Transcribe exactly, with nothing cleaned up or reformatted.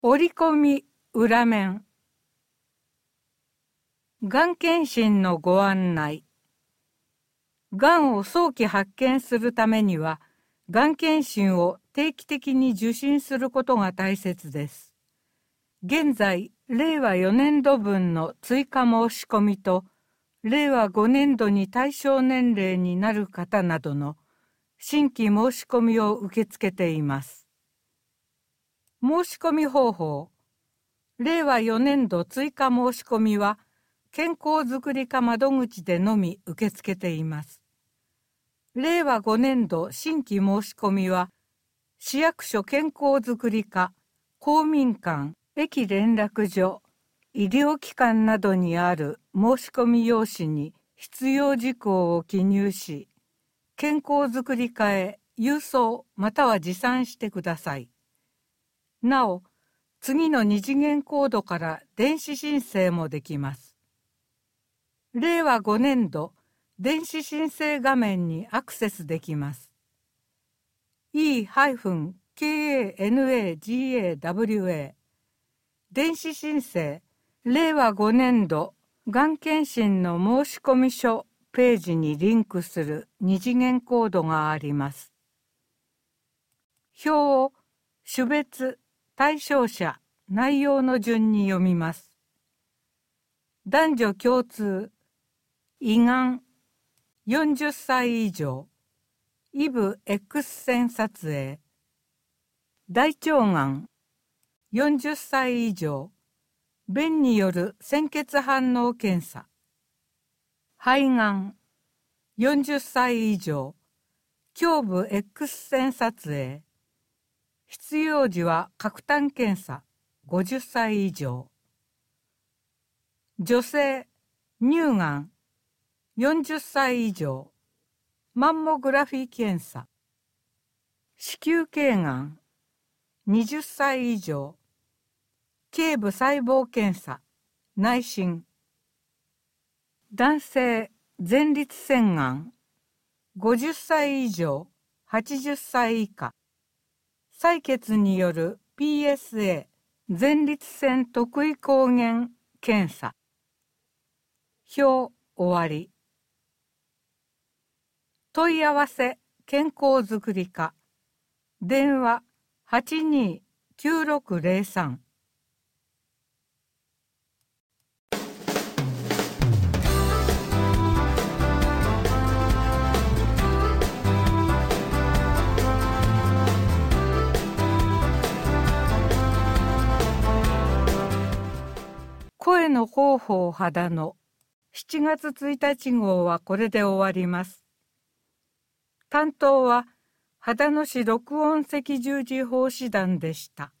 折り込み裏面。がん検診のご案内。がんを早期発見するためには、がん検診を定期的に受診することが大切です。現在、れいわよねんど分の追加申し込みと、れいわごねんどに対象年齢になる方などの新規申し込みを受け付けています。申し込み方法。れいわよねんど追加申し込みは、健康づくり課窓口でのみ受け付けています。れいわごねんど新規申し込みは、市役所健康づくり課、公民館、駅連絡所、医療機関などにある申し込み用紙に必要事項を記入し、健康づくり課へ郵送または持参してください。なお、次の二次元コードから電子申請もできます。れいわごねんど電子申請画面にアクセスできます。イー ケーエーエヌエージーエーダブリューエー 電子申請れいわごねんどがん検診の申込書ページにリンクする二次元コードがあります。表を種別、対象者、内容の順に読みます。男女共通、胃がん、よんじゅっさい以上、イブ X 線撮影、大腸がん、よんじゅっさい以上、便による鮮血反応検査、肺がん、よんじゅっさい以上、胸部 X 線撮影、必要時は喀痰検査、ごじゅっさい以上。女性、乳がん、よんじゅっさい以上、マンモグラフィー検査。子宮頸がん、はたち以上、頸部細胞検査、内診。男性、前立腺がん、ごじゅっさい以上、はちじゅっさい以下。採血による ピーエスエー 前立腺特異抗原検査。表終わり。問い合わせ健康づくり課。電話 はちにーきゅうろくぜろさん。声の広報肌のしちがつついたち号はこれで終わります。担当は秦野市録音赤十字奉仕団でした。